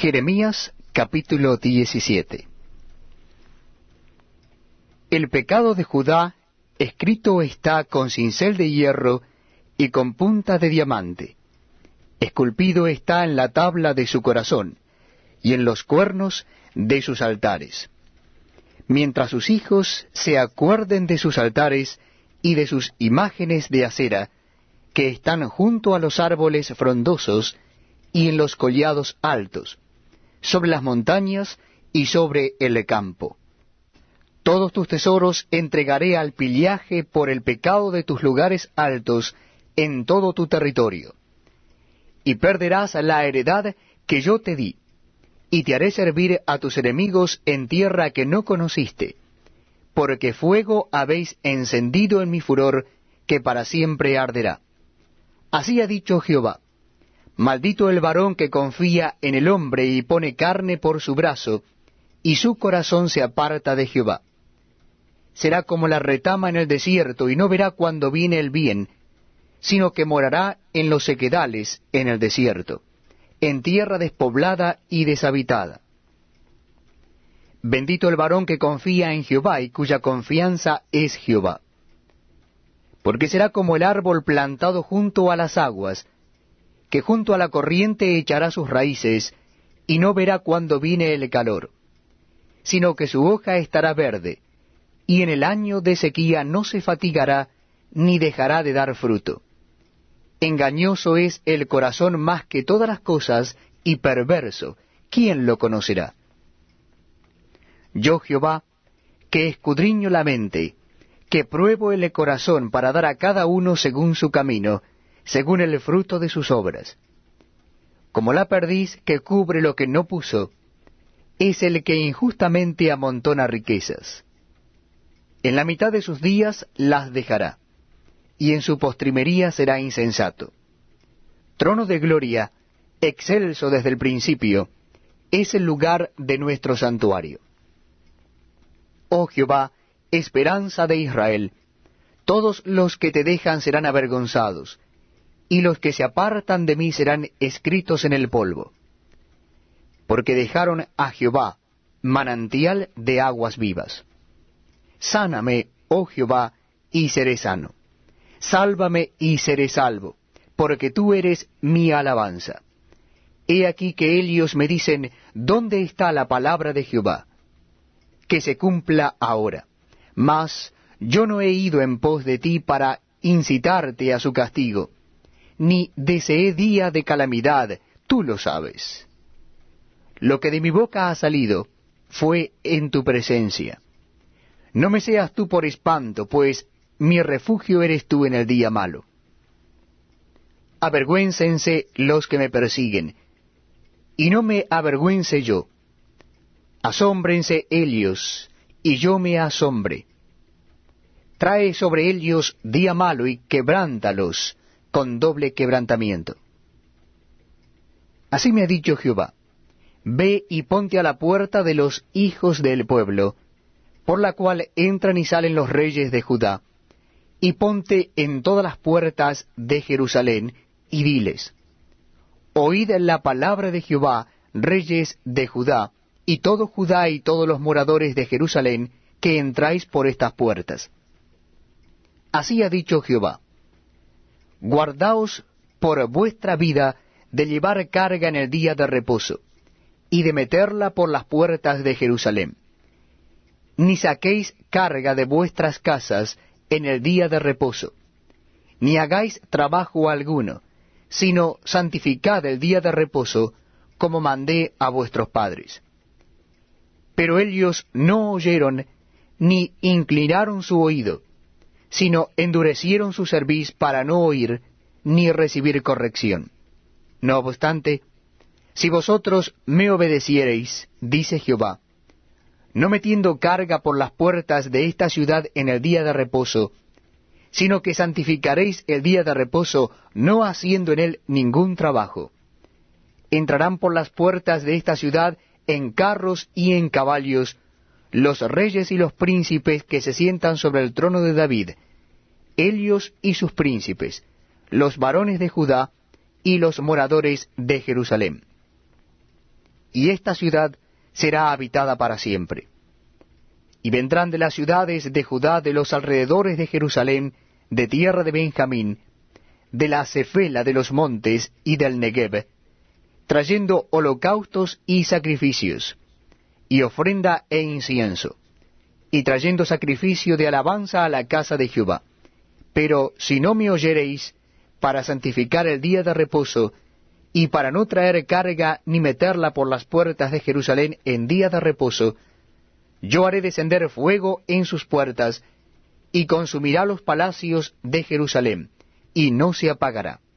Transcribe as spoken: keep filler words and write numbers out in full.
Jeremías capítulo diecisiete. El pecado de Judá escrito está con cincel de hierro y con punta de diamante. Esculpido está en la tabla de su corazón y en los cuernos de sus altares. Mientras sus hijos se acuerden de sus altares y de sus imágenes de acera, que están junto a los árboles frondosos y en los collados altos, sobre las montañas y sobre el campo. Todos tus tesoros entregaré al pillaje por el pecado de tus lugares altos en todo tu territorio. Y perderás la heredad que yo te di, y te haré servir a tus enemigos en tierra que no conociste, porque fuego habéis encendido en mi furor, que para siempre arderá. Así ha dicho Jehová: maldito el varón que confía en el hombre y pone carne por su brazo, y su corazón se aparta de Jehová. Será como la retama en el desierto, y no verá cuando viene el bien, sino que morará en los sequedales en el desierto, en tierra despoblada y deshabitada. Bendito el varón que confía en Jehová y cuya confianza es Jehová. Porque será como el árbol plantado junto a las aguas, que junto a la corriente echará sus raíces, y no verá cuando viene el calor, sino que su hoja estará verde, y en el año de sequía no se fatigará, ni dejará de dar fruto. Engañoso es el corazón más que todas las cosas, y perverso, ¿quién lo conocerá? Yo Jehová, que escudriño la mente, que pruebo el corazón para dar a cada uno según su camino, según el fruto de sus obras. Como la perdiz que cubre lo que no puso, es el que injustamente amontona riquezas. En la mitad de sus días las dejará, y en su postrimería será insensato. Trono de gloria, excelso desde el principio, es el lugar de nuestro santuario. Oh Jehová, esperanza de Israel, todos los que te dejan serán avergonzados, y los que se apartan de mí serán escritos en el polvo. Porque dejaron a Jehová, manantial de aguas vivas. Sáname, oh Jehová, y seré sano. Sálvame y seré salvo, porque tú eres mi alabanza. He aquí que ellos me dicen: ¿dónde está la palabra de Jehová? Que se cumpla ahora. Mas yo no he ido en pos de ti para incitarte a su castigo, ni deseé día de calamidad, tú lo sabes. Lo que de mi boca ha salido fue en tu presencia. No me seas tú por espanto, pues mi refugio eres tú en el día malo. Avergüéncense los que me persiguen, y no me avergüence yo. Asómbrense ellos, y yo me asombre. Trae sobre ellos día malo y quebrántalos con doble quebrantamiento. Así me ha dicho Jehová: ve y ponte a la puerta de los hijos del pueblo, por la cual entran y salen los reyes de Judá, y ponte en todas las puertas de Jerusalén, y diles: oíd la palabra de Jehová, reyes de Judá, y todo Judá y todos los moradores de Jerusalén, que entráis por estas puertas. Así ha dicho Jehová: guardaos por vuestra vida de llevar carga en el día de reposo, y de meterla por las puertas de Jerusalén. Ni saquéis carga de vuestras casas en el día de reposo, ni hagáis trabajo alguno, sino santificad el día de reposo, como mandé a vuestros padres. Pero ellos no oyeron, ni inclinaron su oído, sino endurecieron su cerviz para no oír, ni recibir corrección. No obstante, si vosotros me obedeciereis, dice Jehová, no metiendo carga por las puertas de esta ciudad en el día de reposo, sino que santificaréis el día de reposo, no haciendo en él ningún trabajo, entrarán por las puertas de esta ciudad en carros y en caballos los reyes y los príncipes que se sientan sobre el trono de David, ellos y sus príncipes, los varones de Judá y los moradores de Jerusalén. y esta ciudad será habitada para siempre. Y vendrán de las ciudades de Judá, de los alrededores de Jerusalén, de tierra de Benjamín, de la cefela de los montes y del Negev, trayendo holocaustos y sacrificios, y ofrenda e incienso, y trayendo sacrificio de alabanza a la casa de Jehová. Pero si no me oyereis, para santificar el día de reposo, y para no traer carga ni meterla por las puertas de Jerusalén en día de reposo, yo haré descender fuego en sus puertas, y consumirá los palacios de Jerusalén, y no se apagará.